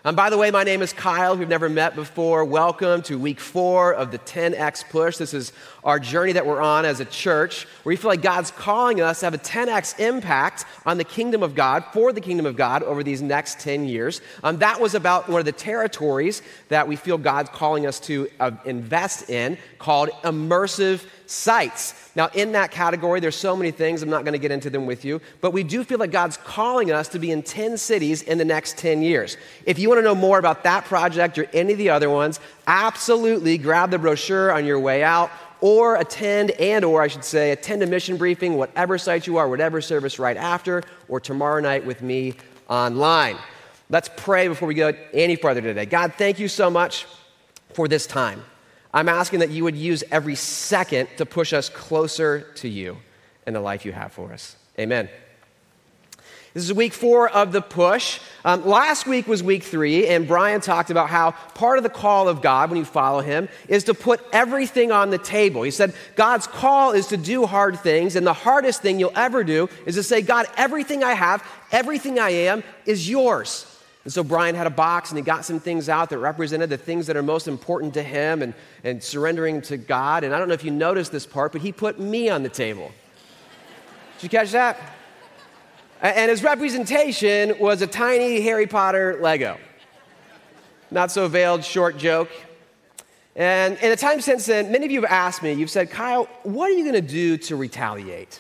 By the way, my name is Kyle. If we've never met before, welcome to week 4 of the 10X Push. This is our journey that we're on as a church, where we feel like God's calling us to have a 10X impact on the kingdom of God, for the kingdom of God, over these next 10 years. That was about one of the territories that we feel God's calling us to invest in, called immersive sites. Now, in that category, there's so many things. I'm not going to get into them with you, but we do feel like God's calling us to be in 10 cities in the next 10 years. If you want to know more about that project or any of the other ones, absolutely grab the brochure on your way out, or attend a mission briefing, whatever site you are, whatever service right after, or tomorrow night with me online. Let's pray before we go any further today. God, thank you so much for this time. I'm asking that you would use every second to push us closer to you and the life you have for us. Amen. This is week 4 of the push. Last week was week 3, and Brian talked about how part of the call of God, when you follow him, is to put everything on the table. He said God's call is to do hard things, and the hardest thing you'll ever do is to say, God, everything I have, everything I am is yours. And so Brian had a box, and he got some things out that represented the things that are most important to him and surrendering to God. And I don't know if you noticed this part, but he put me on the table. Did you catch that? And his representation was a tiny Harry Potter Lego. Not so veiled, short joke. And in the time since then, many of you have asked me, you've said, Kyle, what are you going to do to retaliate?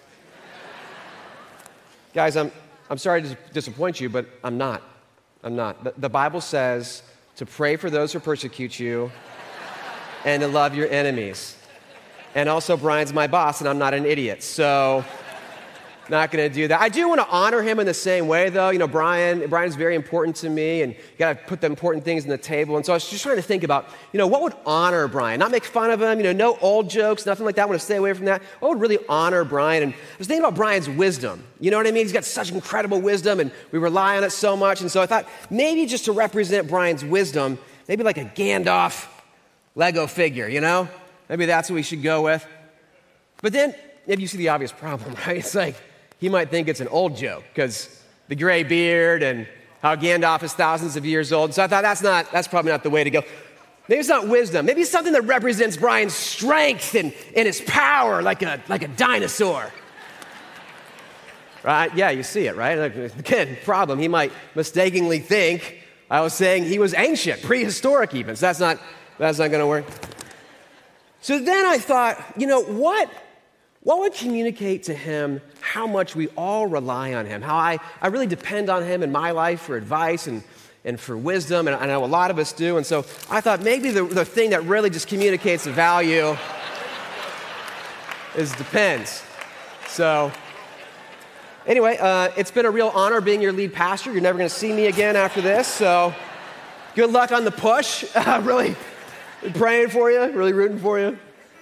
Guys, I'm sorry to disappoint you, but I'm not. The Bible says to pray for those who persecute you and to love your enemies. And also, Brian's my boss, and I'm not an idiot, so not going to do that. I do want to honor him in the same way, though. You know, Brian is very important to me, and you got to put the important things on the table. And so I was just trying to think about, what would honor Brian? Not make fun of him, no old jokes, nothing like that. I want to stay away from that. What would really honor Brian? And I was thinking about Brian's wisdom. You know what I mean? He's got such incredible wisdom, and we rely on it so much. And so I thought maybe just to represent Brian's wisdom, maybe like a Gandalf Lego figure, Maybe that's what we should go with. But then, maybe you see the obvious problem, right? It's like, he might think it's an old joke because the gray beard and how Gandalf is thousands of years old. So I thought that's probably not the way to go. Maybe it's not wisdom. Maybe it's something that represents Brian's strength and his power, like a dinosaur. Right? Yeah, you see it, right? Again, problem. He might mistakenly think I was saying he was ancient, prehistoric even. So that's not going to work. So then I thought, what would communicate to him how much we all rely on him, how I really depend on him in my life for advice and for wisdom, and I know a lot of us do. And so I thought maybe the thing that really just communicates the value is depends. So anyway, it's been a real honor being your lead pastor. You're never going to see me again after this, so good luck on the push. Really praying for you, really rooting for you.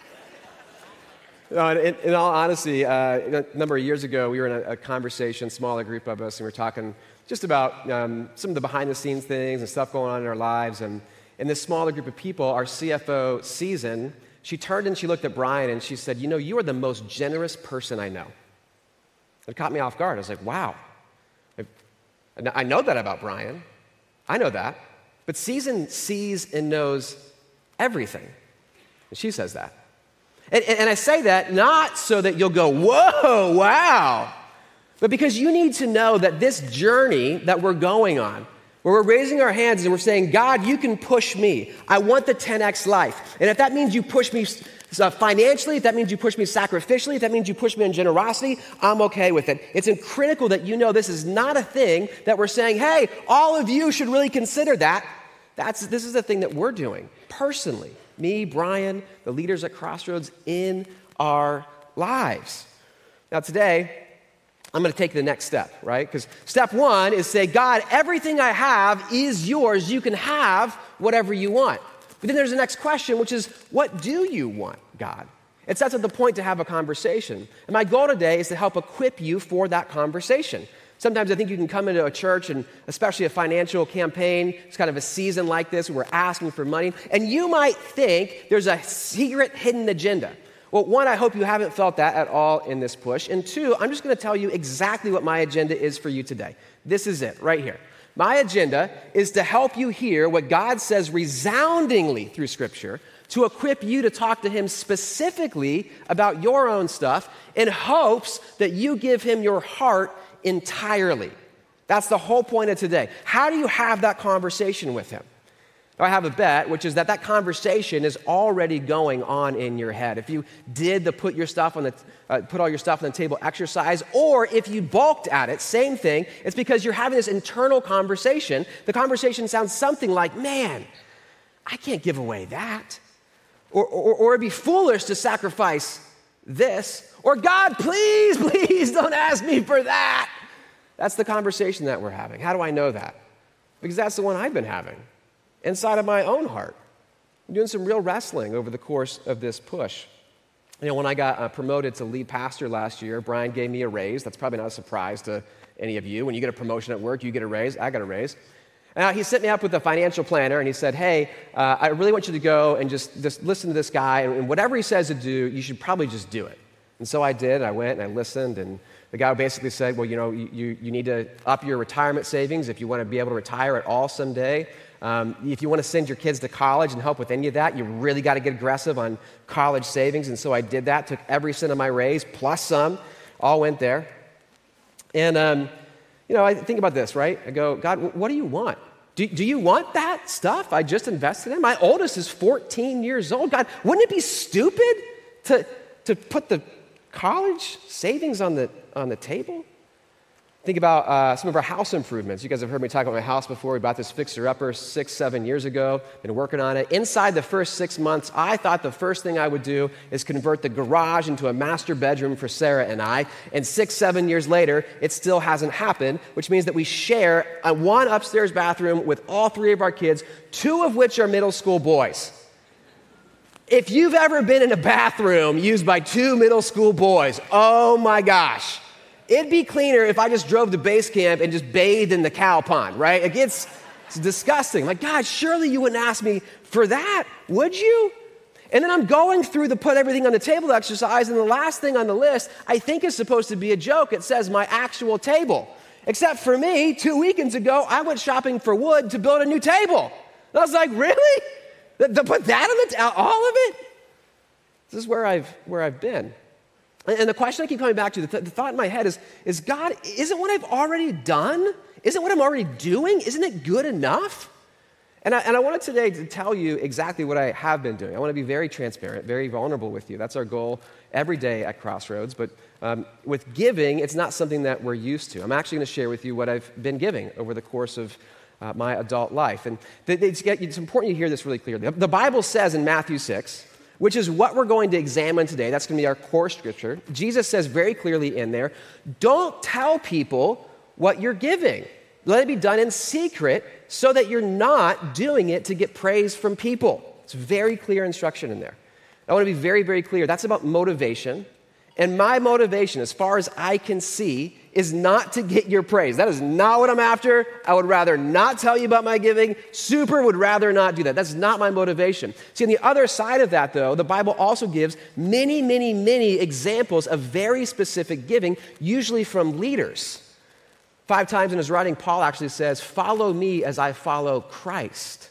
In all honesty, a number of years ago, we were in a conversation, smaller group of us, and we were talking just about some of the behind-the-scenes things and stuff going on in our lives. And in this smaller group of people, our CFO, Susan, she turned and she looked at Brian and she said, you are the most generous person I know. It caught me off guard. I was like, wow. I know that about Brian. I know that. But Susan sees and knows everything. And she says that. And I say that not so that you'll go, whoa, wow, but because you need to know that this journey that we're going on, where we're raising our hands and we're saying, God, you can push me. I want the 10X life. And if that means you push me financially, if that means you push me sacrificially, if that means you push me in generosity, I'm okay with it. It's critical that you know this is not a thing that we're saying, hey, all of you should really consider that. This is the thing that we're doing personally. Me, Brian, the leaders at Crossroads in our lives. Now today, I'm going to take the next step, right? Because step 1 is say, God, everything I have is yours. You can have whatever you want. But then there's the next question, which is, what do you want, God? It sets up the point to have a conversation. And my goal today is to help equip you for that conversation. Sometimes I think you can come into a church, and especially a financial campaign, it's kind of a season like this where we're asking for money, and you might think there's a secret hidden agenda. Well, 1, I hope you haven't felt that at all in this push. And 2, I'm just going to tell you exactly what my agenda is for you today. This is it, right here. My agenda is to help you hear what God says resoundingly through Scripture, to equip you to talk to him specifically about your own stuff in hopes that you give him your heart entirely. That's the whole point of today. How do you have that conversation with him? I have a bet, which is that conversation is already going on in your head. If you did the put all your stuff on the table exercise, or if you balked at it, same thing. It's because you're having this internal conversation. The conversation sounds something like, man, I can't give away that. Or it'd be foolish to sacrifice this. Or God, please don't ask me for that. That's the conversation that we're having. How do I know that? Because that's the one I've been having inside of my own heart. I'm doing some real wrestling over the course of this push. When I got promoted to lead pastor last year, Brian gave me a raise. That's probably not a surprise to any of you. When you get a promotion at work, you get a raise. I got a raise. And he set me up with a financial planner, and he said, hey, I really want you to go and just listen to this guy, and whatever he says to do, you should probably just do it. And so I did. I went and I listened, and the guy basically said, well, you need to up your retirement savings if you want to be able to retire at all someday. If you want to send your kids to college and help with any of that, you really got to get aggressive on college savings. And so I did that, took every cent of my raise, plus some, all went there. And, I think about this, right? I go, God, what do you want? Do you want that stuff I just invested in? My oldest is 14 years old. God, wouldn't it be stupid to put the college savings on the table? Think about some of our house improvements. You guys have heard me talk about my house before. We bought this fixer-upper 6-7 years ago. Been working on it. Inside the first 6 months, I thought the first thing I would do is convert the garage into a master bedroom for Sarah and I. And 6-7 years later, it still hasn't happened, which means that we share one upstairs bathroom with all 3 of our kids, 2 of which are middle school boys. If you've ever been in a bathroom used by 2 middle school boys, oh my gosh. It'd be cleaner if I just drove to base camp and just bathed in the cow pond, right? It's disgusting. Like, God, surely you wouldn't ask me for that, would you? And then I'm going through the put everything on the table exercise, and the last thing on the list I think is supposed to be a joke. It says my actual table. Except for me, 2 weekends ago, I went shopping for wood to build a new table. And I was like, really? To put that on the table, all of it? This is where I've been. And the question I keep coming back to, the thought in my head is God, isn't what I've already done? Isn't what I'm already doing? Isn't it good enough? And I wanted today to tell you exactly what I have been doing. I want to be very transparent, very vulnerable with you. That's our goal every day at Crossroads. But with giving, it's not something that we're used to. I'm actually going to share with you what I've been giving over the course of my adult life. And it's important you hear this really clearly. The Bible says in Matthew 6, which is what we're going to examine today. That's going to be our core scripture. Jesus says very clearly in there, don't tell people what you're giving. Let it be done in secret so that you're not doing it to get praise from people. It's very clear instruction in there. I want to be very, very clear. That's about motivation. And my motivation, as far as I can see, is not to get your praise. That is not what I'm after. I would rather not tell you about my giving. Super would rather not do that. That's not my motivation. See, on the other side of that, though, the Bible also gives many, many, many examples of very specific giving, usually from leaders. 5 times in his writing, Paul actually says, follow me as I follow Christ.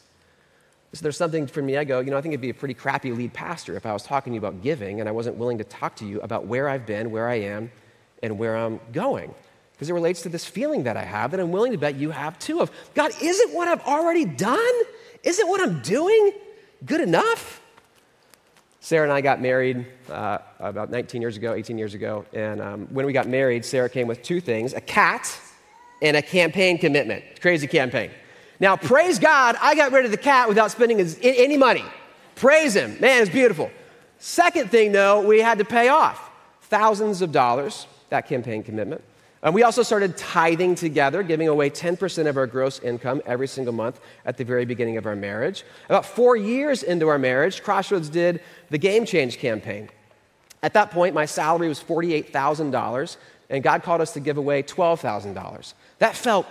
So there's something for me, I go, I think it'd be a pretty crappy lead pastor if I was talking to you about giving and I wasn't willing to talk to you about where I've been, where I am, and where I'm going. Because it relates to this feeling that I have that I'm willing to bet you have too of, God, isn't what I've already done? Isn't what I'm doing good enough? Sarah and I got married about 18 years ago. And when we got married, Sarah came with 2 things, a cat and a campaign commitment. Crazy campaign. Now, praise God, I got rid of the cat without spending any money. Praise him. Man, it's beautiful. Second thing, though, we had to pay off thousands of dollars, that campaign commitment. We also started tithing together, giving away 10% of our gross income every single month at the very beginning of our marriage. About 4 years into our marriage, Crossroads did the Game Change campaign. At that point, my salary was $48,000, and God called us to give away $12,000. That felt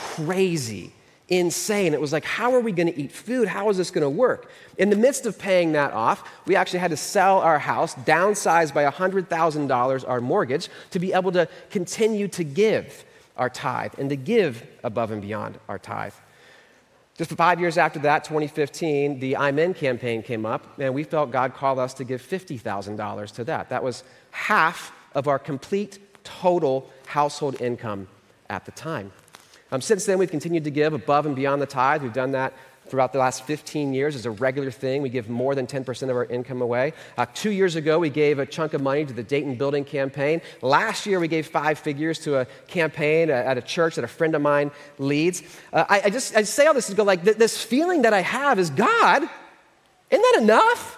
crazy. Insane. It was like, how are we going to eat food? How is this going to work? In the midst of paying that off, we actually had to sell our house, downsize by $100,000 our mortgage, to be able to continue to give. our tithe and to give above and beyond our tithe. Just 5 years after that, 2015, the I'm In campaign came up, and we felt God called us to give $50,000 to that. That was half of our complete total household income at the time. Since then, we've continued to give above and beyond the tithe. We've done that throughout the last 15 years as a regular thing. We give more than 10% of our income away. 2 years ago, we gave a chunk of money to the Dayton Building Campaign. Last year, we gave 5 figures to a campaign at a church that a friend of mine leads. I say all this to go like, this feeling that I have is, God, isn't that enough?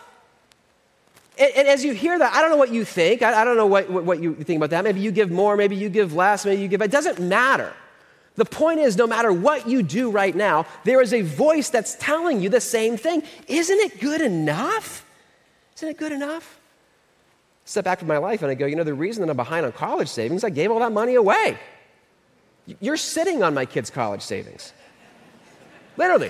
And as you hear that, I don't know what you think. I don't know what you think about that. Maybe you give more, maybe you give less, maybe you give. It doesn't matter. The point is, no matter what you do right now, there is a voice that's telling you the same thing. Isn't it good enough? Isn't it good enough? Step back from my life and I go, the reason that I'm behind on college savings, I gave all that money away. You're sitting on my kids' college savings. Literally.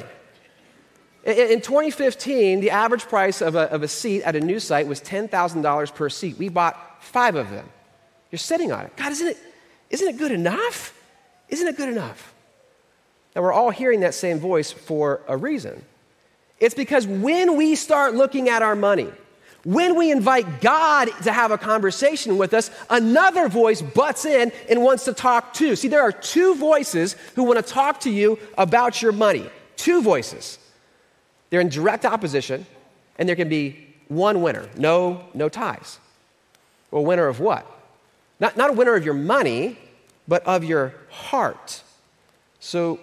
In 2015, the average price of a seat at a new site was $10,000 per seat. We bought 5 of them. You're sitting on it. God, isn't it good enough? Isn't it good enough? Now, we're all hearing that same voice for a reason. It's because when we start looking at our money, when we invite God to have a conversation with us, another voice butts in and wants to talk too. See, there are 2 voices who want to talk to you about your money. 2 voices. They're in direct opposition, and there can be one winner. No ties. Well, a winner of what? Not a winner of your money, but of your heart. So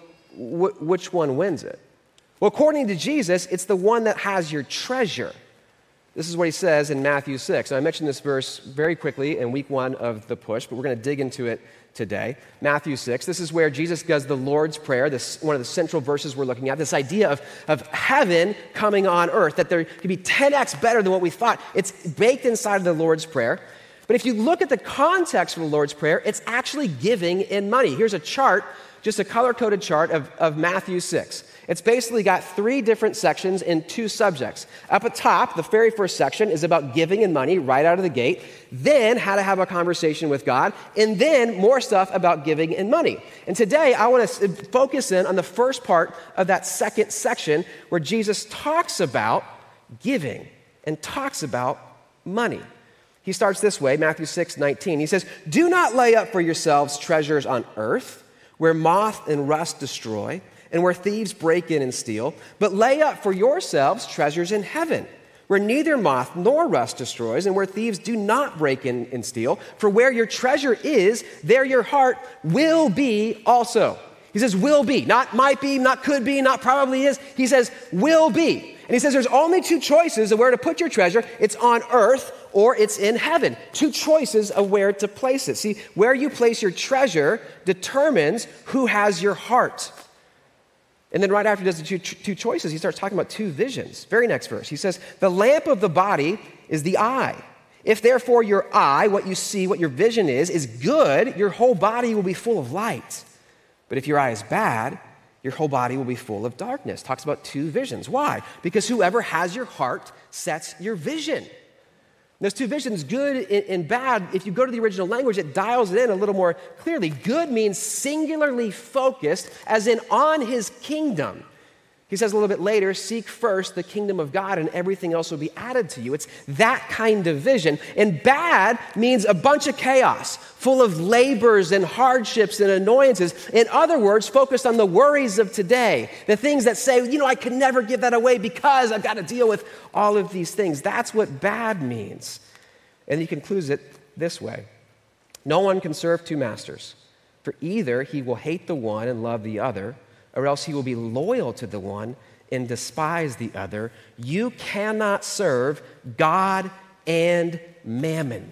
which one wins it? Well, according to Jesus, it's the one that has your treasure. This is what he says in Matthew 6. And I mentioned this verse very quickly in week 1 of the push, but we're going to dig into it today. Matthew 6. This is where Jesus does the Lord's Prayer, one of the central verses we're looking at, this idea of heaven coming on earth, that there could be 10x better than what we thought. It's baked inside of the Lord's Prayer. But if you look at the context for the Lord's Prayer, it's actually giving in money. Here's a chart, just a color-coded chart of Matthew 6. It's basically got 3 different sections in 2 subjects. Up at top, the very first section is about giving in money right out of the gate, then how to have a conversation with God, and then more stuff about giving in money. And today, I want to focus in on the first part of that second section where Jesus talks about giving and talks about money. He starts this way, Matthew 6:19. He says, "Do not lay up for yourselves treasures on earth, where moth and rust destroy, and where thieves break in and steal, but lay up for yourselves treasures in heaven, where neither moth nor rust destroys, and where thieves do not break in and steal. For where your treasure is, there your heart will be also." He says will be, not might be, not could be, not probably is. He says will be. And he says there's only 2 choices of where to put your treasure. It's on earth or it's in heaven. 2 choices of where to place it. See, where you place your treasure determines who has your heart. And then right after he does the two choices, he starts talking about 2 visions. Very next verse. He says, "The lamp of the body is the eye. If therefore your eye, what you see, what your vision is good, your whole body will be full of light. But if your eye is bad, your whole body will be full of darkness." Talks about 2 visions. Why? Because whoever has your heart sets your vision. Those 2 visions, good and bad, if you go to the original language, it dials it in a little more clearly. Good means singularly focused, as in on his kingdom. He says a little bit later, "Seek first the kingdom of God and everything else will be added to you." It's that kind of vision. And bad means a bunch of chaos, full of labors and hardships and annoyances. In other words, focused on the worries of today, the things that say, I could never give that away because I've got to deal with all of these things. That's what bad means. And he concludes it this way: "No one can serve 2 masters, for either he will hate the one and love the other, or else he will be loyal to the one and despise the other. You cannot serve God and mammon."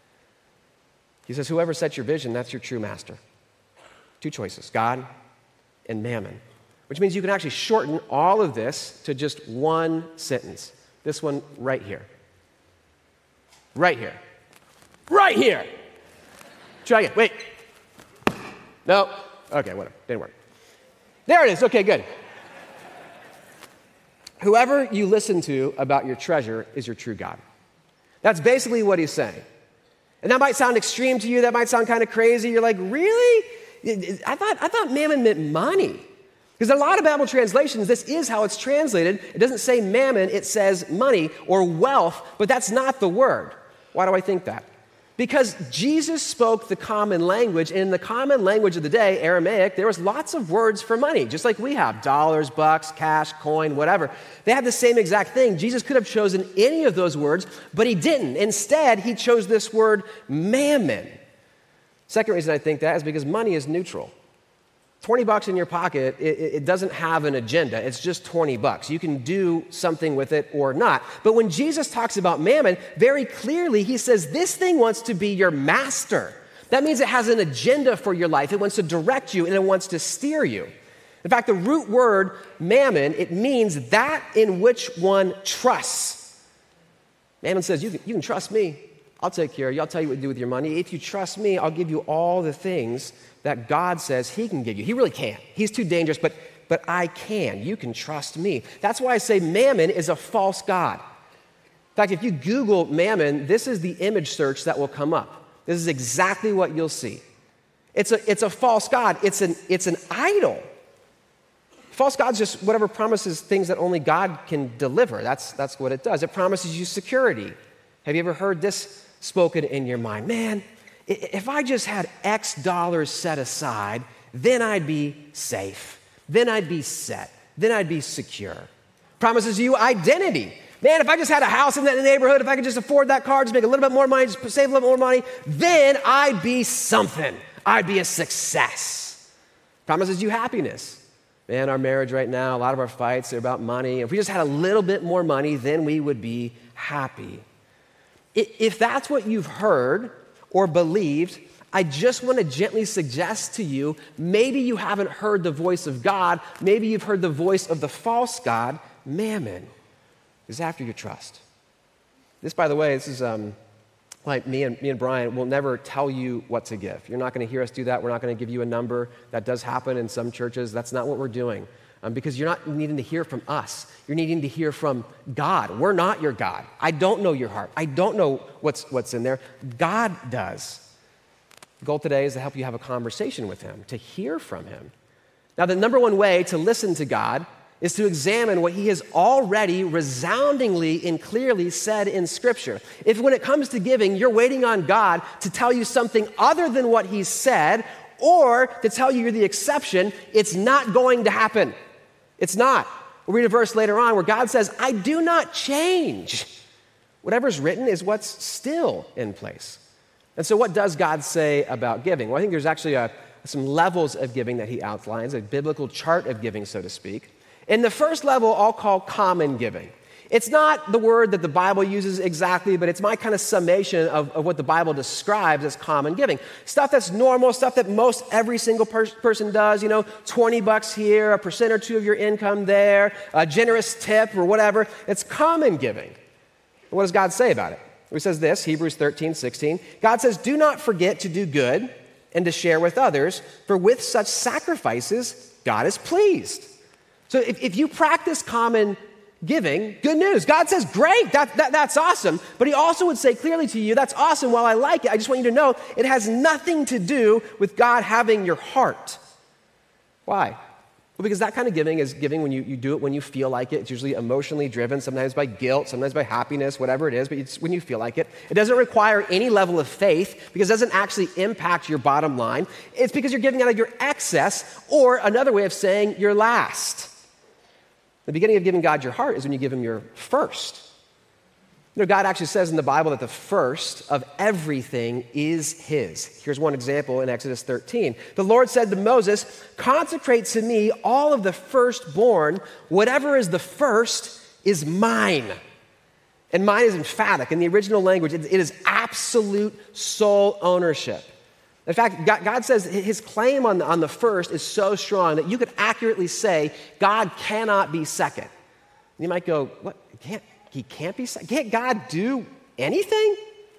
He says, whoever sets your vision, that's your true master. 2 choices, God and mammon, which means you can actually shorten all of this to just one sentence. This one right here. Right here. Right here. Try again. Wait. No. Okay, whatever. Didn't work. There it is. Okay, good. Whoever you listen to about your treasure is your true God. That's basically what he's saying. And that might sound extreme to you. That might sound kind of crazy. You're like, really? I thought mammon meant money. Because in a lot of Bible translations, this is how it's translated. It doesn't say mammon, it says money or wealth, but that's not the word. Why do I think that? Because Jesus spoke the common language, and in the common language of the day, Aramaic, there was lots of words for money, just like we have, dollars, bucks, cash, coin, whatever. They had the same exact thing. Jesus could have chosen any of those words, but he didn't. Instead, he chose this word mammon. Second reason I think that is because money is neutral. $20 in your pocket, it doesn't have an agenda. It's just $20. You can do something with it or not. But when Jesus talks about mammon, very clearly he says this thing wants to be your master. That means it has an agenda for your life. It wants to direct you and it wants to steer you. In fact, the root word mammon, it means that in which one trusts. Mammon says, you can trust me. I'll take care of you. I'll tell you what to do with your money. If you trust me, I'll give you all the things that God says he can give you. He really can't. He's too dangerous, but I can. You can trust me. That's why I say mammon is a false god. In fact, if you Google mammon, this is the image search that will come up. This is exactly what you'll see. It's a false god. It's an idol. False god's just whatever promises things that only God can deliver. That's what it does. It promises you security. Have you ever heard this spoken in your mind? Man, if I just had X dollars set aside, then I'd be safe. Then I'd be set. Then I'd be secure. Promises you identity. Man, if I just had a house in that neighborhood, if I could just afford that car, just make a little bit more money, just save a little more money, then I'd be something. I'd be a success. Promises you happiness. Man, our marriage right now, a lot of our fights are about money. If we just had a little bit more money, then we would be happy. If that's what you've heard or believed, I just want to gently suggest to you, maybe you haven't heard the voice of God. Maybe you've heard the voice of the false god, mammon, is after your trust. This, by the way, this is like me and Brian will never tell you what to give. You're not going to hear us do that. We're not going to give you a number. That does happen in some churches. That's not what we're doing. Because you're not needing to hear from us. You're needing to hear from God. We're not your God. I don't know your heart. I don't know what's in there. God does. The goal today is to help you have a conversation with him, to hear from him. Now, the number one way to listen to God is to examine what he has already resoundingly and clearly said in Scripture. If when it comes to giving, you're waiting on God to tell you something other than what he said, or to tell you you're the exception, it's not going to happen. It's not. We'll read a verse later on where God says, I do not change. Whatever's written is what's still in place. And so what does God say about giving? Well, I think there's actually some levels of giving that he outlines, a biblical chart of giving, so to speak. In the first level, I'll call common giving. It's not the word that the Bible uses exactly, but it's my kind of summation of what the Bible describes as common giving. Stuff that's normal, stuff that most every single person does, $20 here, 1% or 2% of your income there, a generous tip or whatever. It's common giving. And what does God say about it? He says this, Hebrews 13:16. God says, do not forget to do good and to share with others, for with such sacrifices, God is pleased. So if you practice common giving, good news. God says, great, that's awesome. But he also would say clearly to you, that's awesome. While I like it, I just want you to know it has nothing to do with God having your heart. Why? Well, because that kind of giving is giving when you do it when you feel like it. It's usually emotionally driven, sometimes by guilt, sometimes by happiness, whatever it is, but it's when you feel like it. It doesn't require any level of faith because it doesn't actually impact your bottom line. It's because you're giving out of your excess, or another way of saying your last. The beginning of giving God your heart is when you give him your first. God actually says in the Bible that the first of everything is his. Here's one example in Exodus 13. The Lord said to Moses, consecrate to me all of the firstborn. Whatever is the first is mine. And mine is emphatic. In the original language, it is absolute sole ownership. In fact, God says his claim on the first is so strong that you could accurately say God cannot be second. And you might go, what? He can't be second? Can't God do anything?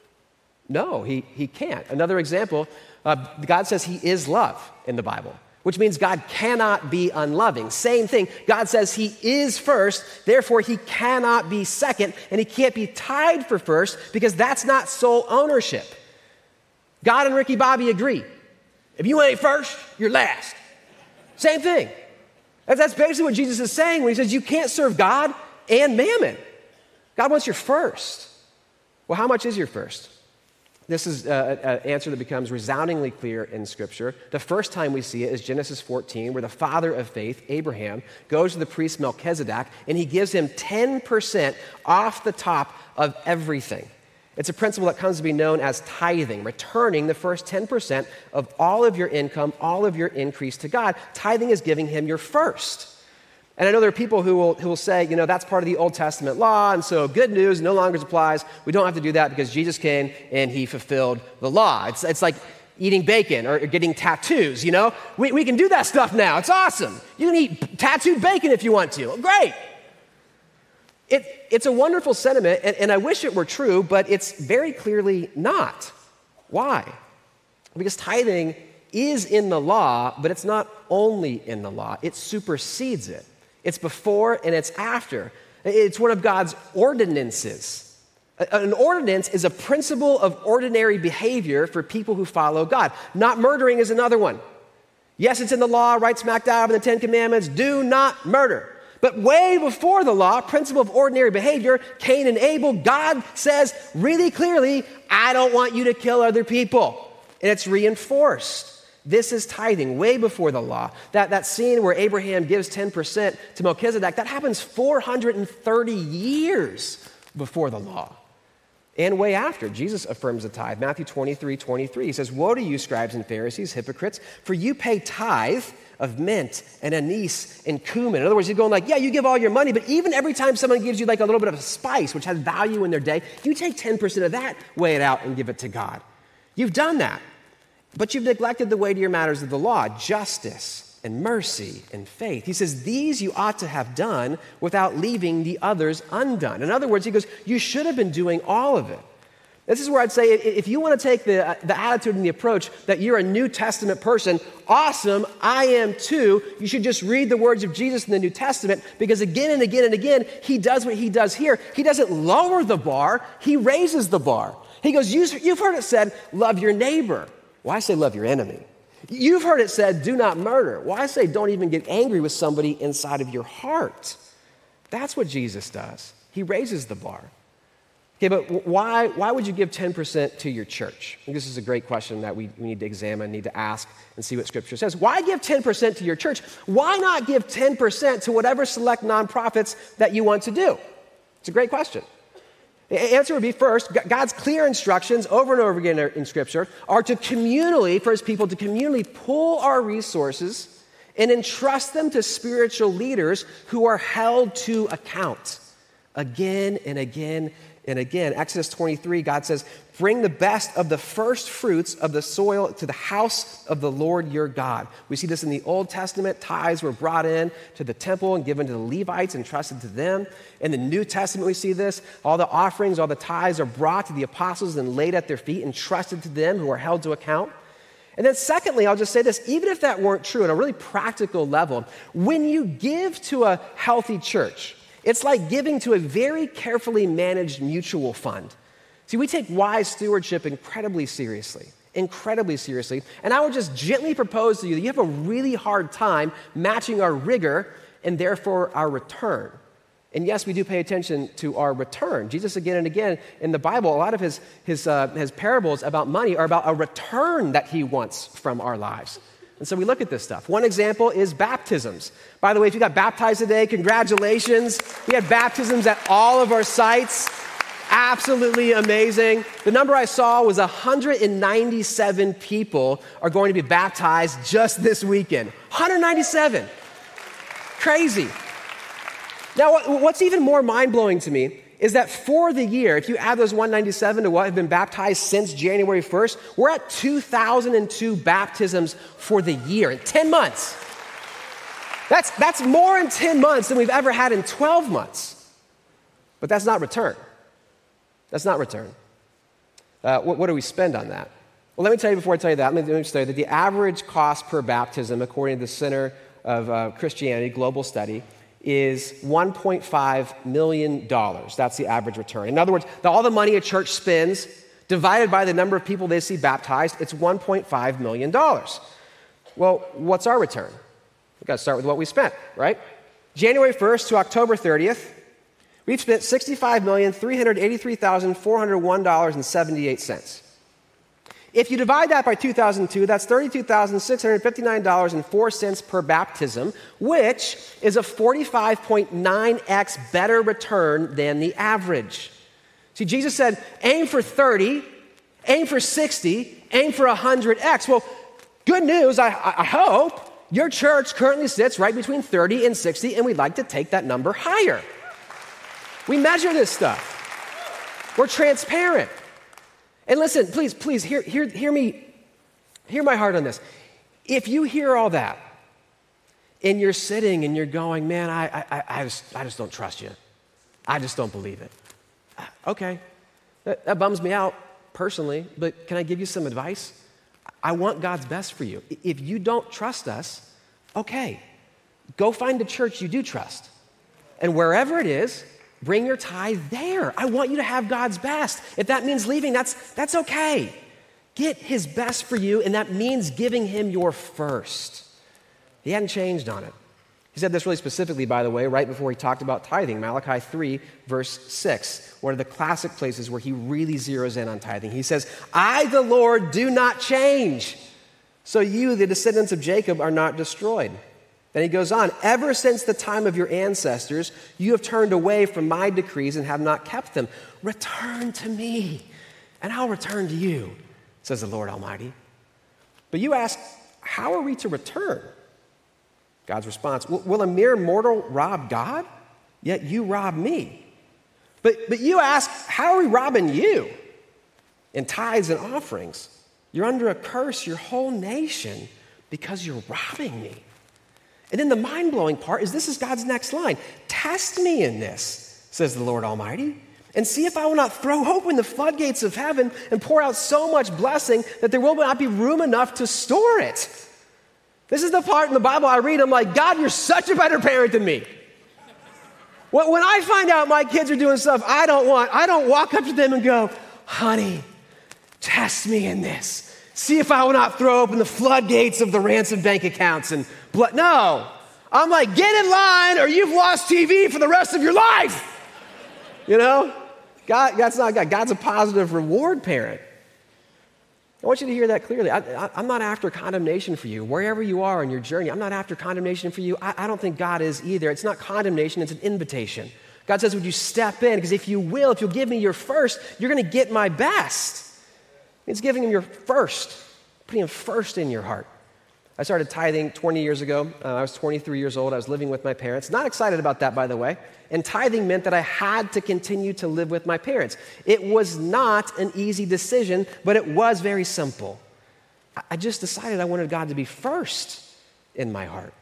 No, he can't. Another example, God says he is love in the Bible, which means God cannot be unloving. Same thing. God says he is first, therefore he cannot be second, and he can't be tied for first because that's not sole ownership. God and Ricky Bobby agree. If you ain't first, you're last. Same thing. That's basically what Jesus is saying when he says you can't serve God and mammon. God wants your first. Well, how much is your first? This is an answer that becomes resoundingly clear in Scripture. The first time we see it is Genesis 14, where the father of faith, Abraham, goes to the priest Melchizedek, and he gives him 10% off the top of everything. It's a principle that comes to be known as tithing, returning the first 10% of all of your income, all of your increase to God. Tithing is giving him your first. And I know there are people who will say, that's part of the Old Testament law, and so good news no longer applies. We don't have to do that because Jesus came and he fulfilled the law. It's like eating bacon or getting tattoos, We can do that stuff now. It's awesome. You can eat tattooed bacon if you want to. Great. It's a wonderful sentiment, and I wish it were true, but it's very clearly not. Why? Because tithing is in the law, but it's not only in the law. It supersedes it. It's before and it's after. It's one of God's ordinances. An ordinance is a principle of ordinary behavior for people who follow God. Not murdering is another one. Yes, it's in the law, right smack dab in the Ten Commandments, do not murder. But way before the law, principle of ordinary behavior, Cain and Abel, God says really clearly, I don't want you to kill other people. And it's reinforced. This is tithing way before the law. That scene where Abraham gives 10% to Melchizedek, that happens 430 years before the law. And way after, Jesus affirms the tithe. Matthew 23:23, he says, woe to you, scribes and Pharisees, hypocrites, for you pay tithe of mint and anise and cumin. In other words, he's going like, yeah, you give all your money, but even every time someone gives you like a little bit of a spice, which has value in their day, you take 10% of that, weigh it out, and give it to God. You've done that. But you've neglected the weightier matters of the law, justice and mercy and faith. He says, these you ought to have done without leaving the others undone. In other words, he goes, you should have been doing all of it. This is where I'd say, if you want to take the attitude and the approach that you're a New Testament person, awesome, I am too. You should just read the words of Jesus in the New Testament, because again and again and again, he does what he does here. He doesn't lower the bar, he raises the bar. He goes, you've heard it said, love your neighbor. Well, I say love your enemy. You've heard it said, do not murder. Well, I say don't even get angry with somebody inside of your heart. That's what Jesus does. He raises the bar. Okay, but why would you give 10% to your church? I think this is a great question that we need to examine, need to ask, and see what Scripture says. Why give 10% to your church? Why not give 10% to whatever select nonprofits that you want to do? It's a great question. The answer would be, first, God's clear instructions over and over again in Scripture are to communally, for his people, to communally pull our resources and entrust them to spiritual leaders who are held to account again and again and again. Exodus 23, God says, bring the best of the first fruits of the soil to the house of the Lord your God. We see this in the Old Testament. Tithes were brought in to the temple and given to the Levites and trusted to them. In the New Testament, we see this. All the offerings, all the tithes are brought to the apostles and laid at their feet and trusted to them who are held to account. And then secondly, I'll just say this, even if that weren't true on a really practical level, when you give to a healthy church, it's like giving to a very carefully managed mutual fund. See, we take wise stewardship incredibly seriously. And I would just gently propose to you that you have a really hard time matching our rigor and therefore our return. And yes, we do pay attention to our return. Jesus, again and again in the Bible, a lot of his parables about money are about a return that he wants from our lives. And so we look at this stuff. One example is baptisms. By the way, if you got baptized today, congratulations. We had baptisms at all of our sites. Absolutely amazing. The number I saw was 197 people are going to be baptized just this weekend. 197. Crazy. Now, what's even more mind-blowing to me is that for the year, if you add those 197 to what have been baptized since January 1st, we're at 2,002 baptisms for the year in 10 months. That's more in 10 months than we've ever had in 12 months. But that's not return. That's not return. What do we spend on that? Well, let me tell you before I tell you that, let me tell you that the average cost per baptism, according to the Center of Christianity Global Study, is $1.5 million. That's the average return. In other words, all the money a church spends divided by the number of people they see baptized, it's $1.5 million. Well, what's our return? We've got to start with what we spent, right? January 1st to October 30th, we've spent $65,383,401.78. If you divide that by 2002, that's $32,659.04 per baptism, which is a 45.9x better return than the average. See, Jesus said, aim for 30, aim for 60, aim for 100x. Well, good news, I hope your church currently sits right between 30 and 60, and we'd like to take that number higher. We measure this stuff. We're transparent. And listen, please, hear me, hear my heart on this. If you hear all that, and you're sitting and you're going, man, I just don't trust you. I just don't believe it. Okay, that bums me out personally, but can I give you some advice? I want God's best for you. If you don't trust us, okay, go find a church you do trust. And wherever it is, bring your tithe there. I want you to have God's best. If that means leaving, that's okay. Get his best for you, and that means giving him your first. He hadn't changed on it. He said this really specifically, by the way, right before he talked about tithing. Malachi 3, verse 6, one of the classic places where he really zeroes in on tithing. He says, I, the Lord, do not change, so you, the descendants of Jacob, are not destroyed. Then he goes on, ever since the time of your ancestors, you have turned away from my decrees and have not kept them. Return to me, and I'll return to you, says the Lord Almighty. But you ask, how are we to return? God's response, will a mere mortal rob God? Yet you rob me. But you ask, how are we robbing you? In tithes and offerings. You're under a curse, your whole nation, because you're robbing me. And then the mind-blowing part is this is God's next line. Test me in this, says the Lord Almighty, and see if I will not throw open the floodgates of heaven and pour out so much blessing that there will not be room enough to store it. This is the part in the Bible I read, I'm like, God, you're such a better parent than me. When I find out my kids are doing stuff I don't walk up to them and go, honey, test me in this. See if I will not throw open the floodgates of the ransom bank accounts and blood. No. I'm like, get in line or you've lost TV for the rest of your life. You know? God's not God. God's a positive reward parent. I want you to hear that clearly. I'm not after condemnation for you. Wherever you are in your journey, I'm not after condemnation for you. I don't think God is either. It's not condemnation, it's an invitation. God says, would you step in? Because if you'll give me your first, you're going to get my best. It's giving him your first, putting him first in your heart. I started tithing 20 years ago. I was 23 years old. I was living with my parents. Not excited about that, by the way. And tithing meant that I had to continue to live with my parents. It was not an easy decision, but it was very simple. I just decided I wanted God to be first in my heart.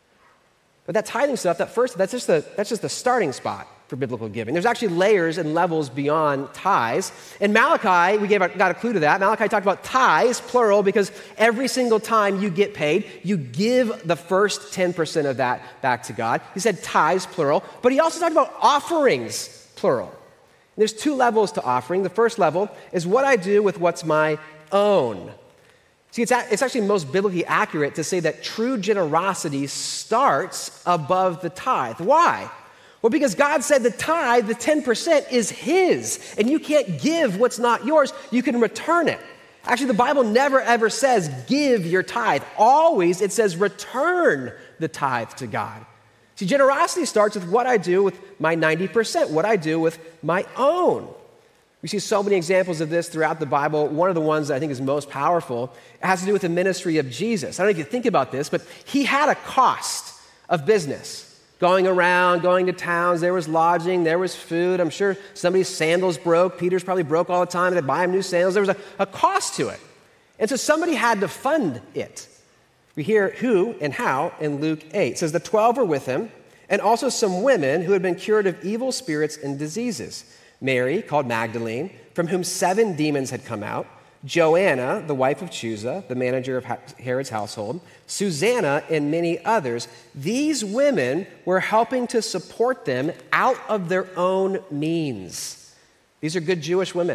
But that tithing stuff, that's just the starting spot for biblical giving. There's actually layers and levels beyond tithes. In Malachi, got a clue to that. Malachi talked about tithes, plural, because every single time you get paid, you give the first 10% of that back to God. He said tithes, plural, but he also talked about offerings, plural. And there's two levels to offering. The first level is what I do with what's my own. See, it's actually most biblically accurate to say that true generosity starts above the tithe. Why? Well, because God said the tithe, the 10%, is his, and you can't give what's not yours. You can return it. Actually, the Bible never ever says give your tithe. Always it says return the tithe to God. See, generosity starts with what I do with my 90%, what I do with my own. We see so many examples of this throughout the Bible. One of the ones that I think is most powerful has to do with the ministry of Jesus. I don't know if you think about this, but he had a cost of business. Going around, going to towns, there was lodging, there was food. I'm sure somebody's sandals broke. Peter's probably broke all the time. They buy him new sandals. There was a cost to it. And so somebody had to fund it. We hear who and how in Luke 8. It says the 12 were with him, and also some women who had been cured of evil spirits and diseases. Mary, called Magdalene, from whom 7 demons had come out. Joanna, the wife of Chuza, the manager of Herod's household, Susanna, and many others. These women were helping to support them out of their own means. These are good Jewish women.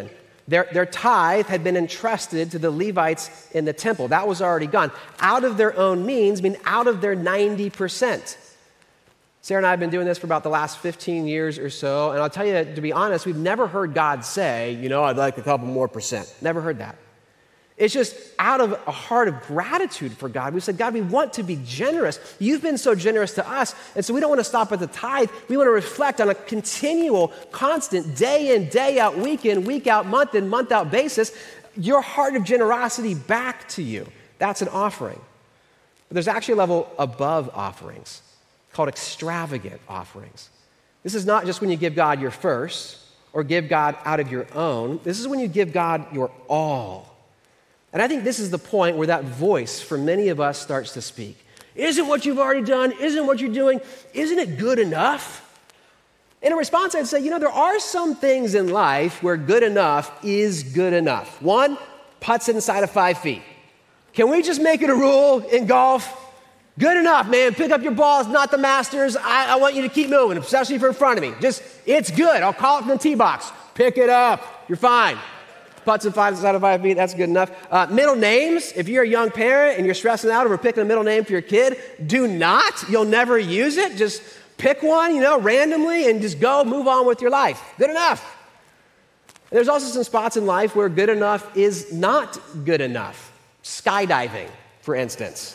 Their tithe had been entrusted to the Levites in the temple. That was already gone. Out of their own means, out of their 90%. Sarah and I have been doing this for about the last 15 years or so, and I'll tell you, to be honest, we've never heard God say, I'd like a couple more percent. Never heard that. It's just out of a heart of gratitude for God. We said, God, we want to be generous. You've been so generous to us, and so we don't want to stop at the tithe. We want to reflect on a continual, constant, day in, day out, week in, week out, month in, month out basis, your heart of generosity back to you. That's an offering. But there's actually a level above offerings called extravagant offerings. This is not just when you give God your first or give God out of your own. This is when you give God your all. And I think this is the point where that voice for many of us starts to speak. Isn't what you've already done, isn't what you're doing, isn't it good enough? In response, I'd say, there are some things in life where good enough is good enough. One, putts inside of 5 feet. Can we just make it a rule in golf? Good enough, man. Pick up your balls, not the Masters. I want you to keep moving, especially if you're in front of me. It's good. I'll call it from the tee box. Pick it up. You're fine. Putts inside of 5 feet, that's good enough. Middle names, if you're a young parent and you're stressing out over picking a middle name for your kid, do not. You'll never use it. Just pick one, randomly and just go move on with your life. Good enough. And there's also some spots in life where good enough is not good enough. Skydiving, for instance.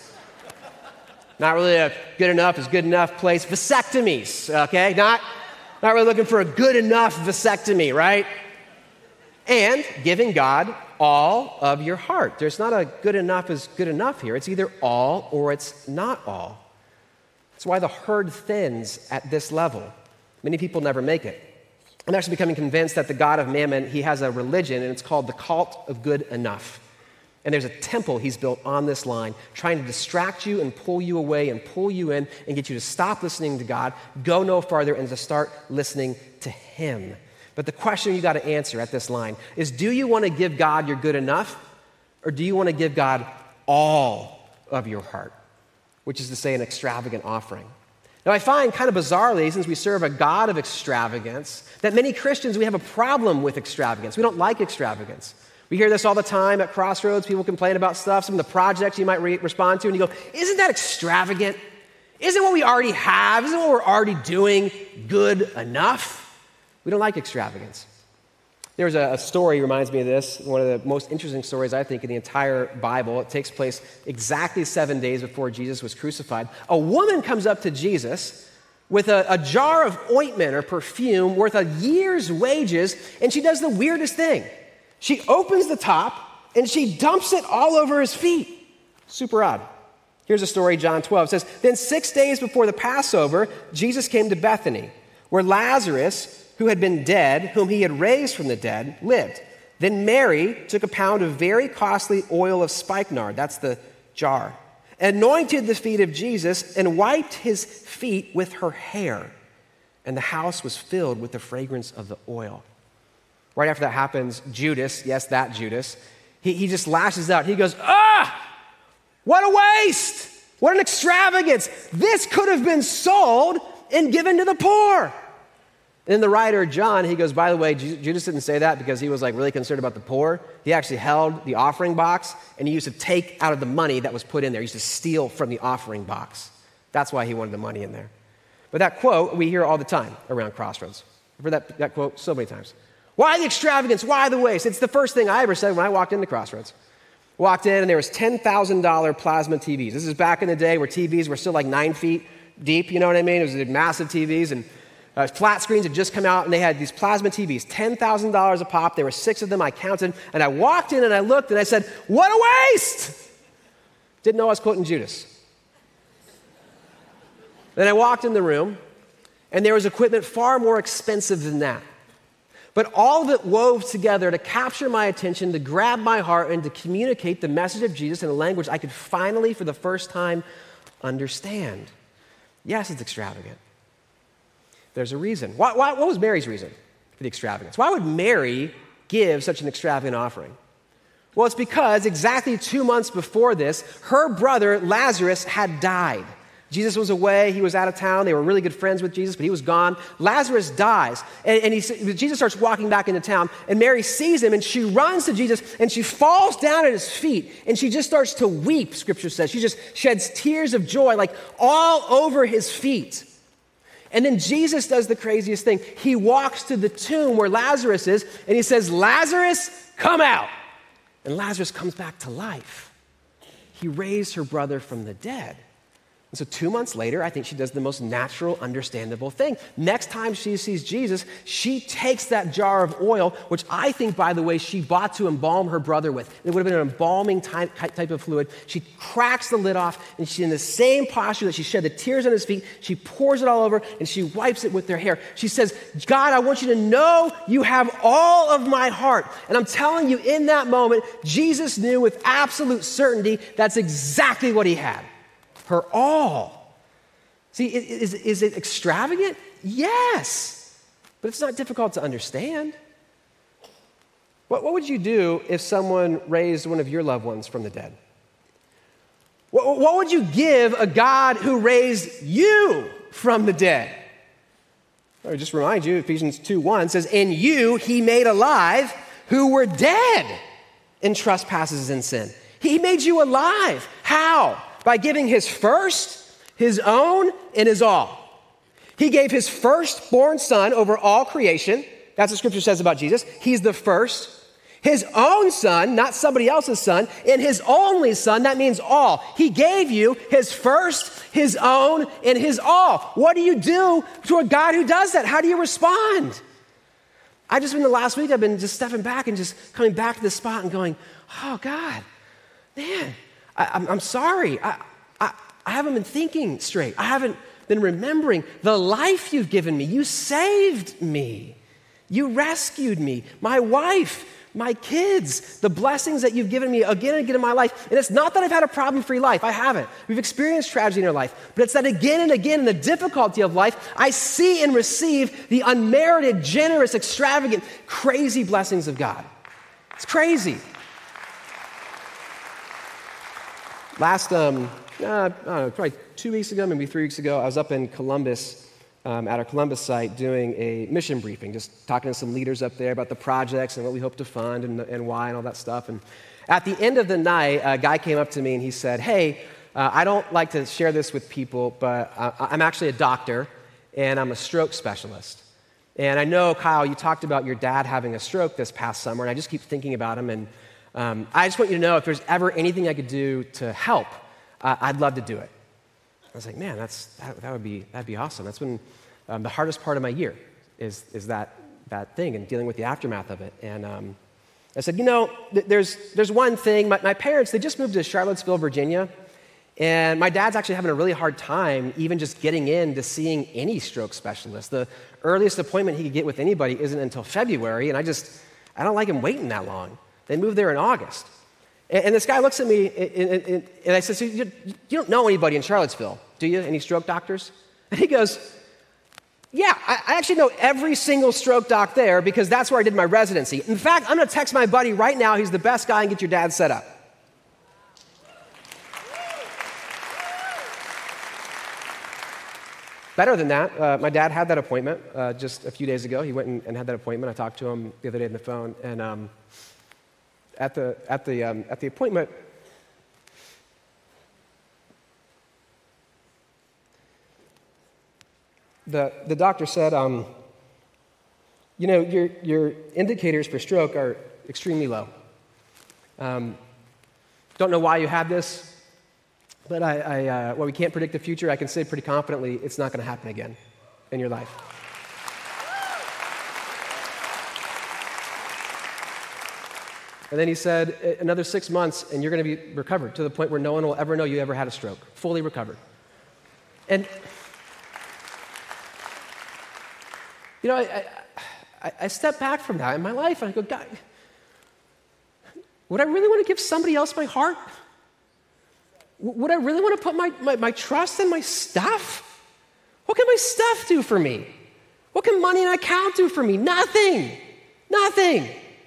Not really a good enough is good enough place. Vasectomies, okay? Not really looking for a good enough vasectomy, right? And giving God all of your heart. There's not a good enough is good enough here. It's either all or it's not all. That's why the herd thins at this level. Many people never make it. I'm actually becoming convinced that the God of Mammon, he has a religion, and it's called the cult of good enough. And there's a temple he's built on this line, trying to distract you and pull you away and pull you in and get you to stop listening to God, go no farther, and to start listening to him. But the question you got to answer at this line is, do you want to give God your good enough, or do you want to give God all of your heart, which is to say an extravagant offering? Now, I find kind of bizarrely, since we serve a God of extravagance, that many Christians, we have a problem with extravagance. We don't like extravagance. We hear this all the time at Crossroads. People complain about stuff, some of the projects you might respond to, and you go, isn't that extravagant? Isn't what we already have, isn't what we're already doing good enough? We don't like extravagance. There's a story, reminds me of this, one of the most interesting stories, I think, in the entire Bible. It takes place exactly 7 days before Jesus was crucified. A woman comes up to Jesus with a jar of ointment or perfume worth a year's wages, and she does the weirdest thing. She opens the top, and she dumps it all over his feet. Super odd. Here's a story, John 12. It says, then 6 days before the Passover, Jesus came to Bethany, where Lazarus, who had been dead, whom he had raised from the dead, lived. Then Mary took a pound of very costly oil of spikenard, that's the jar, anointed the feet of Jesus, and wiped his feet with her hair. And the house was filled with the fragrance of the oil. Right after that happens, Judas, yes, that Judas, he just lashes out. He goes, what a waste! What an extravagance! This could have been sold and given to the poor. And then the writer, John, he goes, by the way, Judas didn't say that because he was really concerned about the poor. He actually held the offering box, and he used to take out of the money that was put in there. He used to steal from the offering box. That's why he wanted the money in there. But that quote, we hear all the time around Crossroads. I've heard that quote so many times. Why the extravagance? Why the waste? It's the first thing I ever said when I walked into Crossroads. Walked in, and there was $10,000 plasma TVs. This is back in the day where TVs were still 9 feet deep, you know what I mean? It was massive TVs, and flat screens had just come out, and they had these plasma TVs, $10,000 a pop. There were 6 of them. I counted, and I walked in, and I looked, and I said, what a waste! Didn't know I was quoting Judas. Then I walked in the room, and there was equipment far more expensive than that. But all of it wove together to capture my attention, to grab my heart, and to communicate the message of Jesus in a language I could finally, for the first time, understand. Yes, it's extravagant. There's a reason. What was Mary's reason for the extravagance? Why would Mary give such an extravagant offering? Well, it's because exactly 2 months before this, her brother Lazarus had died. Jesus was away. He was out of town. They were really good friends with Jesus, but he was gone. Lazarus dies. And Jesus starts walking back into town, and Mary sees him, and she runs to Jesus, and she falls down at his feet, and she just starts to weep, Scripture says. She just sheds tears of joy, like all over his feet. And then Jesus does the craziest thing. He walks to the tomb where Lazarus is, and he says, "Lazarus, come out." And Lazarus comes back to life. He raised her brother from the dead. And so 2 months later, I think she does the most natural, understandable thing. Next time she sees Jesus, she takes that jar of oil, which I think, by the way, she bought to embalm her brother with. It would have been an embalming type of fluid. She cracks the lid off, and she's in the same posture that she shed the tears on his feet. She pours it all over, and she wipes it with her hair. She says, "God, I want you to know you have all of my heart." And I'm telling you, in that moment, Jesus knew with absolute certainty that's exactly what he had. Her all. See, is it extravagant? Yes. But it's not difficult to understand. What would you do if someone raised one of your loved ones from the dead? What would you give a God who raised you from the dead? I would just remind you, Ephesians 2:1 says, "In you he made alive who were dead in trespasses and sin." He made you alive. How? By giving his first, his own, and his all. He gave his firstborn son over all creation. That's what Scripture says about Jesus. He's the first. His own son, not somebody else's son, and his only son, that means all. He gave you his first, his own, and his all. What do you do to a God who does that? How do you respond? I just been the last week, I've been just stepping back and just coming back to this spot and going, "Oh, God, man, I'm sorry. I haven't been thinking straight. I haven't been remembering the life you've given me. You saved me. You rescued me. My wife, my kids, the blessings that you've given me again and again in my life." And it's not that I've had a problem-free life. I haven't. We've experienced tragedy in our life. But it's that again and again in the difficulty of life, I see and receive the unmerited, generous, extravagant, crazy blessings of God. It's crazy. Last, I don't know, probably 2 weeks ago, maybe 3 weeks ago, I was up in Columbus at our Columbus site doing a mission briefing, just talking to some leaders up there about the projects and what we hope to fund and why and all that stuff. And at the end of the night, a guy came up to me and he said, "Hey, I don't like to share this with people, but I'm actually a doctor and I'm a stroke specialist. And I know, Kyle, you talked about your dad having a stroke this past summer, and I just keep thinking about him, and I just want you to know if there's ever anything I could do to help, I'd love to do it." I was like, man, that'd be awesome. That's been the hardest part of my year is that thing and dealing with the aftermath of it. And I said, there's one thing. My parents, they just moved to Charlottesville, Virginia, and my dad's actually having a really hard time even just getting in to seeing any stroke specialist. The earliest appointment he could get with anybody isn't until February, and I don't like him waiting that long. They moved there in August. And this guy looks at me, and I said, "So you don't know anybody in Charlottesville, do you? Any stroke doctors?" And he goes, "Yeah, I actually know every single stroke doc there because that's where I did my residency. In fact, I'm going to text my buddy right now. He's the best guy, and get your dad set up." Better than that, my dad had that appointment just a few days ago. He went and had that appointment. I talked to him the other day on the phone, and at the appointment, the doctor said, your indicators for stroke are extremely low. Don't know why you had this, but while we can't predict the future, I can say pretty confidently it's not going to happen again in your life. And then he said, another 6 months, and you're going to be recovered to the point where no one will ever know you ever had a stroke, fully recovered. And, I step back from that in my life, and I go, God, would I really want to give somebody else my heart? Would I really want to put my trust in my stuff? What can my stuff do for me? What can money in an account do for me? Nothing. Nothing.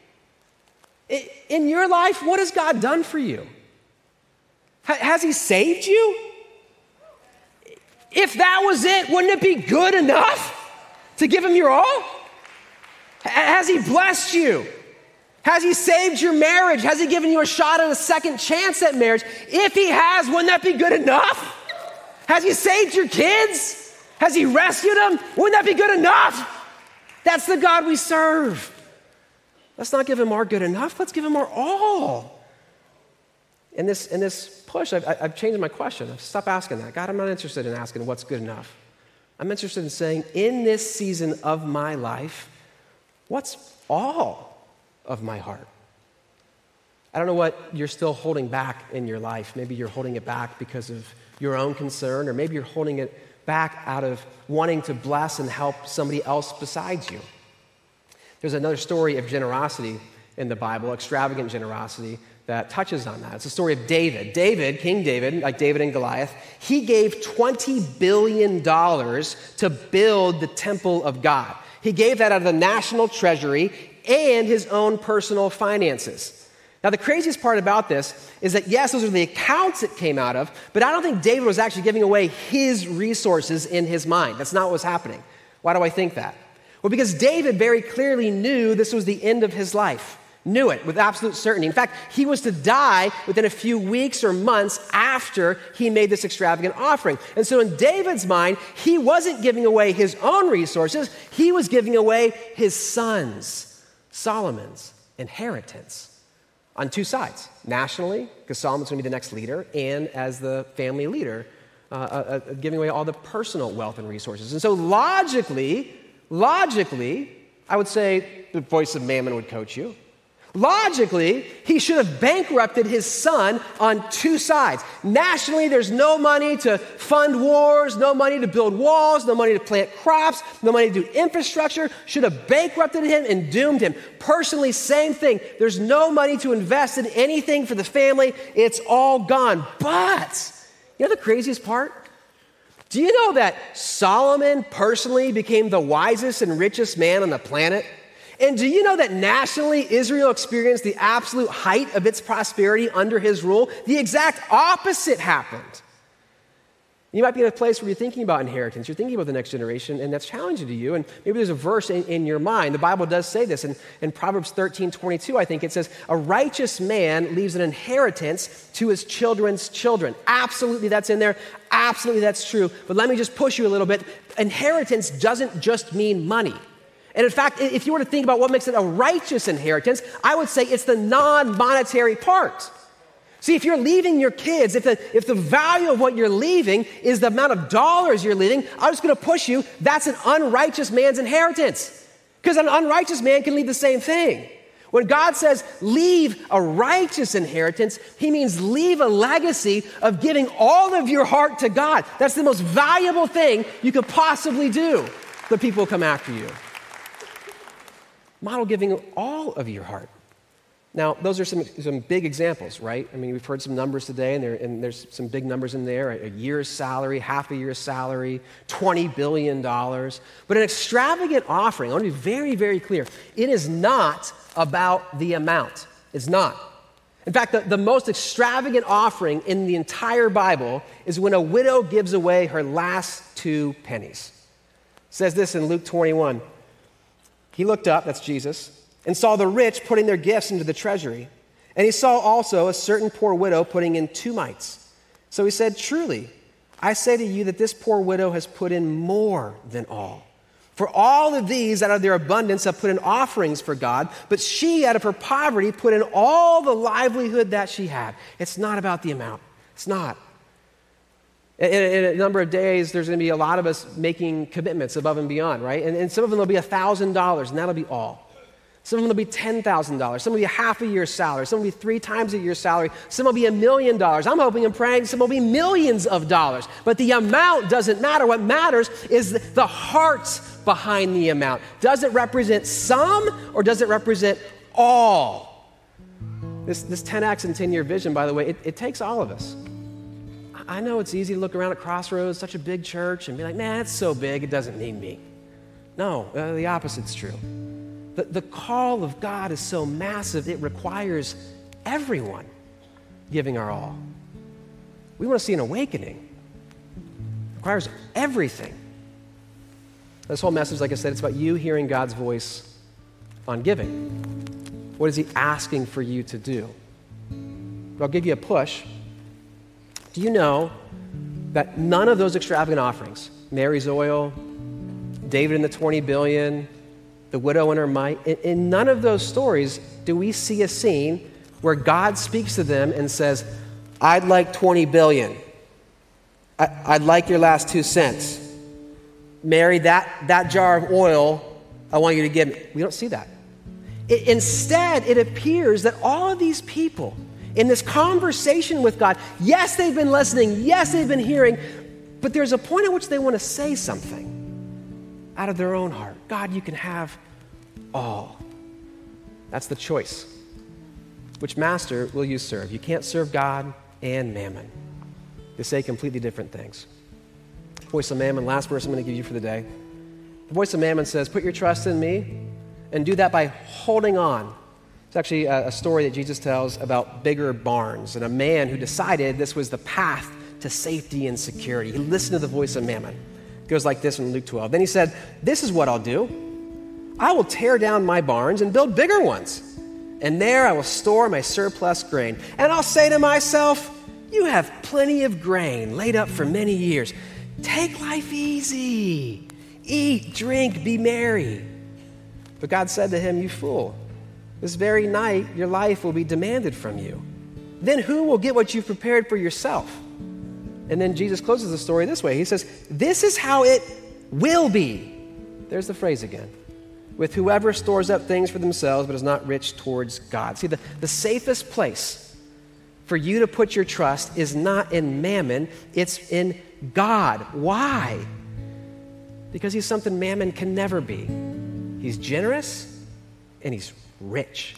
In your life, what has God done for you? Has he saved you? If that was it, wouldn't it be good enough to give him your all? Has he blessed you? Has he saved your marriage? Has he given you a shot at a second chance at marriage? If he has, wouldn't that be good enough? Has he saved your kids? Has he rescued them? Wouldn't that be good enough? That's the God we serve. Let's not give him our good enough. Let's give him our all. In this push, I've changed my question. I've stopped asking that. God, I'm not interested in asking what's good enough. I'm interested in saying, in this season of my life, what's all of my heart? I don't know what you're still holding back in your life. Maybe you're holding it back because of your own concern, or maybe you're holding it back out of wanting to bless and help somebody else besides you. There's another story of generosity in the Bible, extravagant generosity, that touches on that. It's the story of David. David, King David, like David and Goliath, he gave $20 billion to build the temple of God. He gave that out of the national treasury and his own personal finances. Now, the craziest part about this is that, yes, those are the accounts it came out of, but I don't think David was actually giving away his resources in his mind. That's not what was happening. Why do I think that? Well, because David very clearly knew this was the end of his life. Knew it with absolute certainty. In fact, he was to die within a few weeks or months after he made this extravagant offering. And so in David's mind, he wasn't giving away his own resources. He was giving away his son's, Solomon's, inheritance on two sides. Nationally, because Solomon's going to be the next leader, and as the family leader, giving away all the personal wealth and resources. And so logically, I would say the voice of Mammon would coach you. Logically, he should have bankrupted his son on two sides. Nationally, there's no money to fund wars, no money to build walls, no money to plant crops, no money to do infrastructure. Should have bankrupted him and doomed him. Personally, same thing. There's no money to invest in anything for the family. It's all gone. But, you know the craziest part? Do you know that Solomon personally became the wisest and richest man on the planet? And do you know that nationally, Israel experienced the absolute height of its prosperity under his rule? The exact opposite happened. You might be in a place where you're thinking about inheritance, you're thinking about the next generation, and that's challenging to you. And maybe there's a verse in your mind. The Bible does say this. In Proverbs 13:22, I think it says, a righteous man leaves an inheritance to his children's children. Absolutely, that's in there. Absolutely, that's true. But let me just push you a little bit. Inheritance doesn't just mean money. And in fact, if you were to think about what makes it a righteous inheritance, I would say it's the non-monetary part. See, if you're leaving your kids, if the value of what you're leaving is the amount of dollars you're leaving, I'm just going to push you, that's an unrighteous man's inheritance. Because an unrighteous man can leave the same thing. When God says leave a righteous inheritance, he means leave a legacy of giving all of your heart to God. That's the most valuable thing you could possibly do. The people will come after you. Model giving all of your heart. Now, those are some big examples, right? I mean, we've heard some numbers today, and there's some big numbers in there. A year's salary, half a year's salary, $20 billion. But an extravagant offering, I want to be very, very clear, it is not about the amount. It's not. In fact, the most extravagant offering in the entire Bible is when a widow gives away her last 2 pennies. It says this in Luke 21. He looked up, that's Jesus, and saw the rich putting their gifts into the treasury. And he saw also a certain poor widow putting in 2 mites. So he said, truly, I say to you that this poor widow has put in more than all. For all of these out of their abundance have put in offerings for God, but she out of her poverty put in all the livelihood that she had. It's not about the amount. It's not. In a number of days, there's going to be a lot of us making commitments above and beyond, right? And some of them will be $1,000, and that'll be all. Some of them will be $10,000. Some will be half a year's salary. Some will be 3 times a year's salary. Some will be $1 million. I'm hoping and praying some will be millions of dollars. But the amount doesn't matter. What matters is the heart behind the amount. Does it represent some, or does it represent all? This 10X and 10-year vision, by the way, it takes all of us. I know it's easy to look around at Crossroads, such a big church, and be like, man, it's so big, it doesn't need me. No, the opposite's true. The call of God is so massive, it requires everyone giving our all. We want to see an awakening. requires everything. This whole message, like I said, it's about you hearing God's voice on giving. What is he asking for you to do? But I'll give you a push. Do you know that none of those extravagant offerings, Mary's oil, David and the 20 billion, the widow and her mite, in none of those stories do we see a scene where God speaks to them and says, I'd like 20 billion. I'd like your last 2 cents. Mary, that jar of oil, I want you to give me. We don't see that. Instead, it appears that all of these people in this conversation with God, yes, they've been listening, yes, they've been hearing, but there's a point at which they want to say something out of their own heart. God, you can have all. That's the choice. Which master will you serve? You can't serve God and mammon. They say completely different things. Voice of mammon, last verse I'm going to give you for the day. The voice of mammon says, put your trust in me and do that by holding on. It's actually a story that Jesus tells about bigger barns and a man who decided this was the path to safety and security. He listened to the voice of mammon. It goes like this in Luke 12. Then he said, this is what I'll do. I will tear down my barns and build bigger ones. And there I will store my surplus grain. And I'll say to myself, you have plenty of grain laid up for many years. Take life easy. Eat, drink, be merry. But God said to him, you fool, this very night your life will be demanded from you. Then who will get what you've prepared for yourself? And then Jesus closes the story this way. He says, this is how it will be. There's the phrase again. With whoever stores up things for themselves but is not rich towards God. See, the safest place for you to put your trust is not in mammon, it's in God. Why? Because he's something mammon can never be. He's generous and he's rich.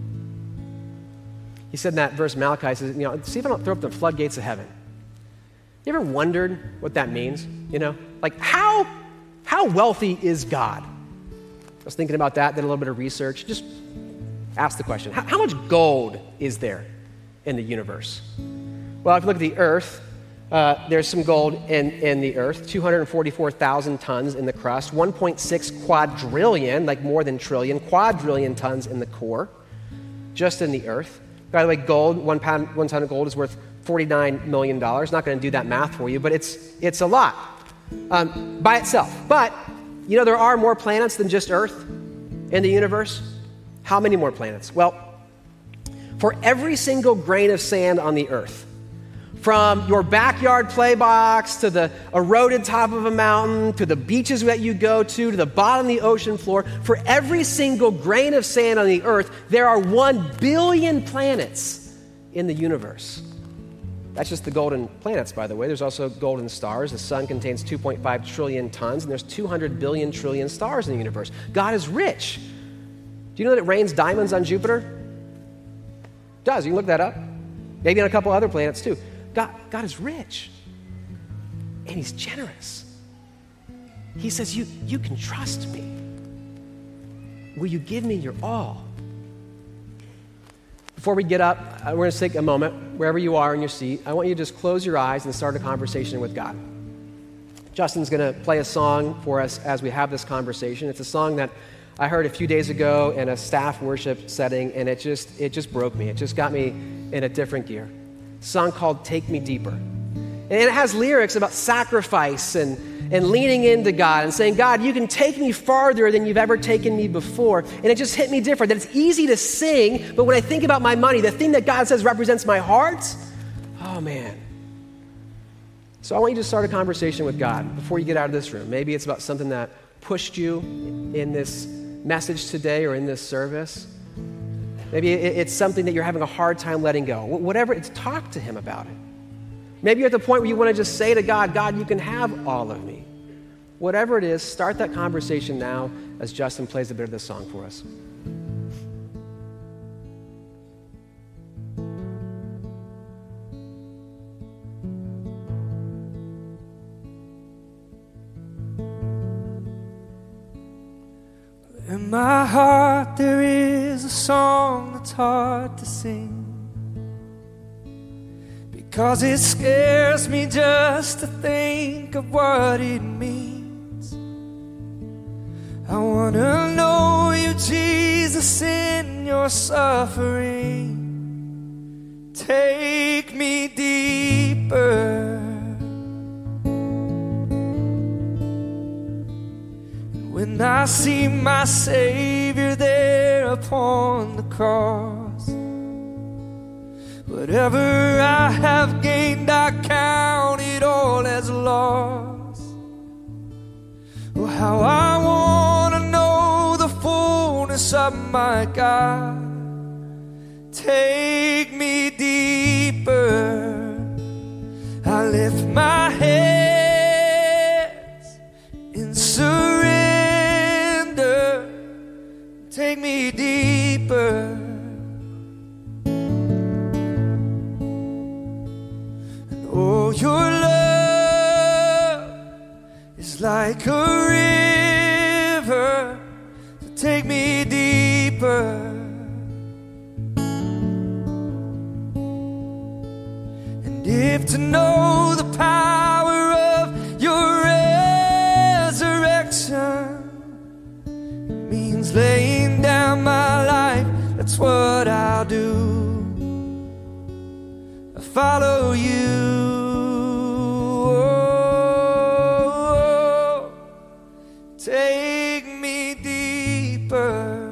He said in that verse, Malachi says, see if I don't throw up the floodgates of heaven. You ever wondered what that means? Like how wealthy is God? I was thinking about that, did a little bit of research, just asked the question, how much gold is there in the universe? Well, if you look at the earth, there's some gold in the earth, 244,000 tons in the crust, 1.6 quadrillion, like more than trillion, quadrillion tons in the core, just in the earth. By the way, gold, one ton of gold is worth $49 million. Not going to do that math for you, but it's a lot by itself. But there are more planets than just Earth in the universe. How many more planets? Well, for every single grain of sand on the earth, from your backyard play box to the eroded top of a mountain to the beaches that you go to the bottom of the ocean floor, for every single grain of sand on the earth, there are 1 billion planets in the universe. That's just the golden planets, by the way. There's also golden stars. The sun contains 2.5 trillion tons, and there's 200 billion trillion stars in the universe. God is rich. Do you know that it rains diamonds on Jupiter? It does. You can look that up. Maybe on a couple other planets, too. God is rich, and he's generous. He says, you can trust me. Will you give me your all? Before we get up, we're going to take a moment, wherever you are in your seat. I want you to just close your eyes and start a conversation with God. Justin's going to play a song for us as we have this conversation. It's a song that I heard a few days ago in a staff worship setting, and it just broke me. It just got me in a different gear. A song called Take Me Deeper. And it has lyrics about sacrifice and leaning into God and saying, God, you can take me farther than you've ever taken me before. And it just hit me different, that it's easy to sing, but when I think about my money, the thing that God says represents my heart, oh man. So I want you to start a conversation with God before you get out of this room. Maybe it's about something that pushed you in this message today or in this service. Maybe it's something that you're having a hard time letting go. Whatever, it's talk to him about it. Maybe you're at the point where you want to just say to God, God, you can have all of me. Whatever it is, start that conversation now as Justin plays a bit of this song for us. In my heart there is a song that's hard to sing, 'cause it scares me just to think of what it means. I wanna know you, Jesus, in your suffering. Take me deeper. When I see my Savior there upon the cross, whatever I have gained, I count it all as loss. Oh, how I want to know the fullness of my God. Take me deeper. I lift my hands in surrender. Take me deeper. And oh, your love is like a river. So take me deeper. And if to know the power of your resurrection means laying down my life, that's what I'll do. I follow you. Oh, take me deeper.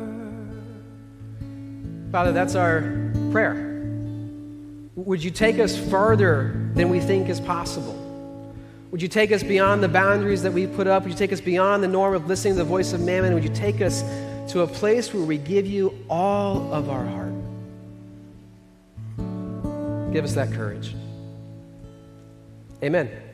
Father, that's our prayer. Would you take us farther than we think is possible? Would you take us beyond the boundaries that we've put up? Would you take us beyond the norm of listening to the voice of mammon? Would you take us to a place where we give you all of our heart? Give us that courage. Amen.